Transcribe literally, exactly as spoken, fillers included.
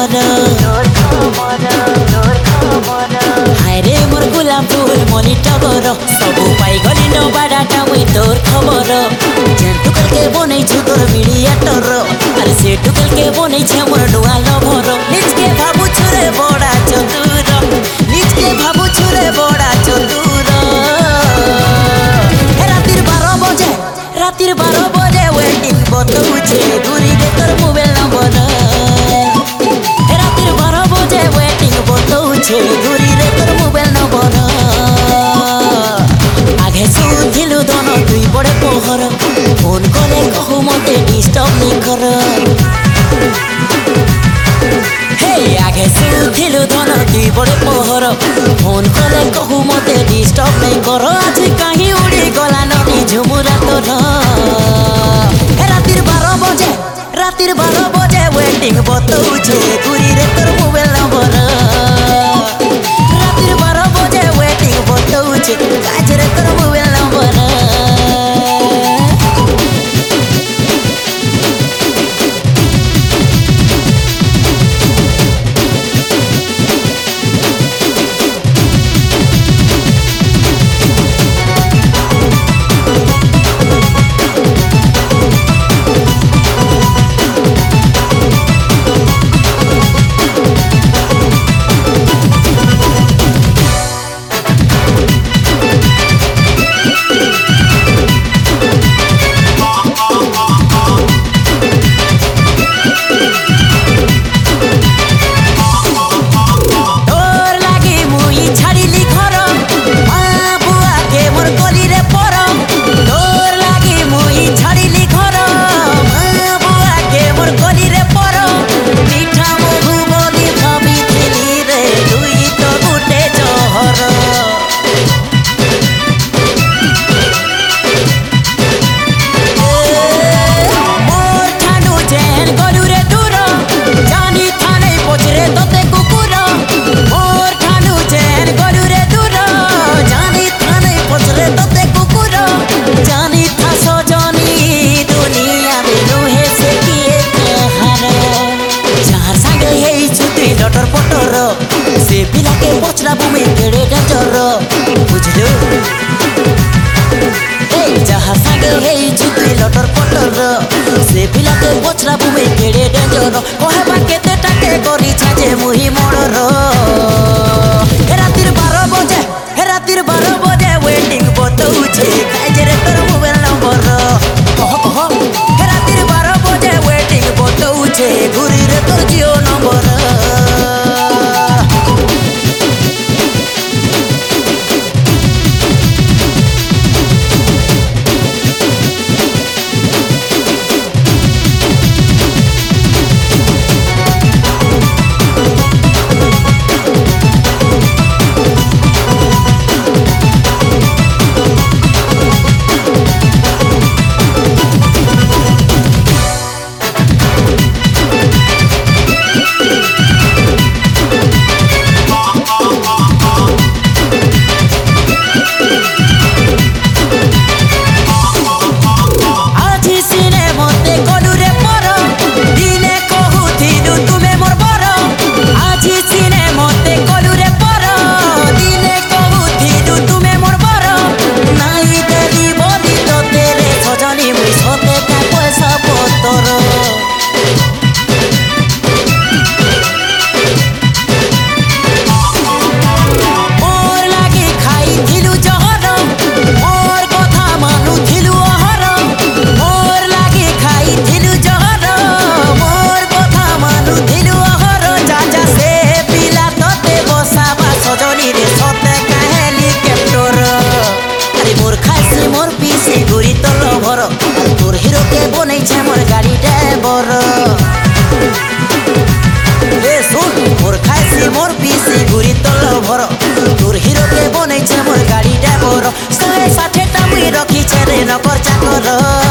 खबर हाय रे मोर गुलाब फूल money turgor सबू पाई गली न बाडाटा मुई तोर खबर जेन टुकल के बनै छु तोर मीडियाटर अरे से टुकल के बनै छे मोर नुआ लभर निज के भाबु छु रे बड़ा चतुर निज के भाबु छु रे बड़ा चतुर रातिर बारह बजे रातिर बारह बजे वेटिंग बतौछे घुरी दे तोर मोबाइल नंबर रातिर बारह बजे वेटिंग बतौछे घुरी दे तोर मोबाइल नंबर आगे सुधिलु दोन दुई बड़े पहर फोन करे कहू मते डिस्टर्ब नहीं कर हे आगे सुधिलु दोन दुई बड़े पहर फोन करे कहू मते डिस्टर्ब नहीं कर आज कहीं उड़ी गला नदी झुमुरा तोर रातिर बारह बजे रातिर बारह बजे वेटिंग बतौछे घुरी रे तोर मोबाइल नंबर रातिर बारह बजे वेटिंग बतौछे काज रे तोर मोबाइल नंबर से पिला के पचरा बुमे केड़े डर बुझलो ए जहाँ संगे हे जुतुई लटर पटर से पिला के पचरा बुमे केड़े डर कहबा केते टाके करी छाजे मुही मर्डर रातिर बारह बजे रातिर बारह बजे वेटिंग बतौछे काज रे तोर मोबाइल नंबर कह कह रातिर बारह बजे वेटिंग बतौछे घुरी रे तोर जियो नंबर तोर हीरो के बनै छे मोर गाड़ी ड्राइवर ए सुन मोर खाइसी मोर पीसी घुरी तल भर तोर हीरो के बनै छे मोर गाड़ी ड्राइवर सौ साठ टा मुई रखी छे रे नकर चाकर।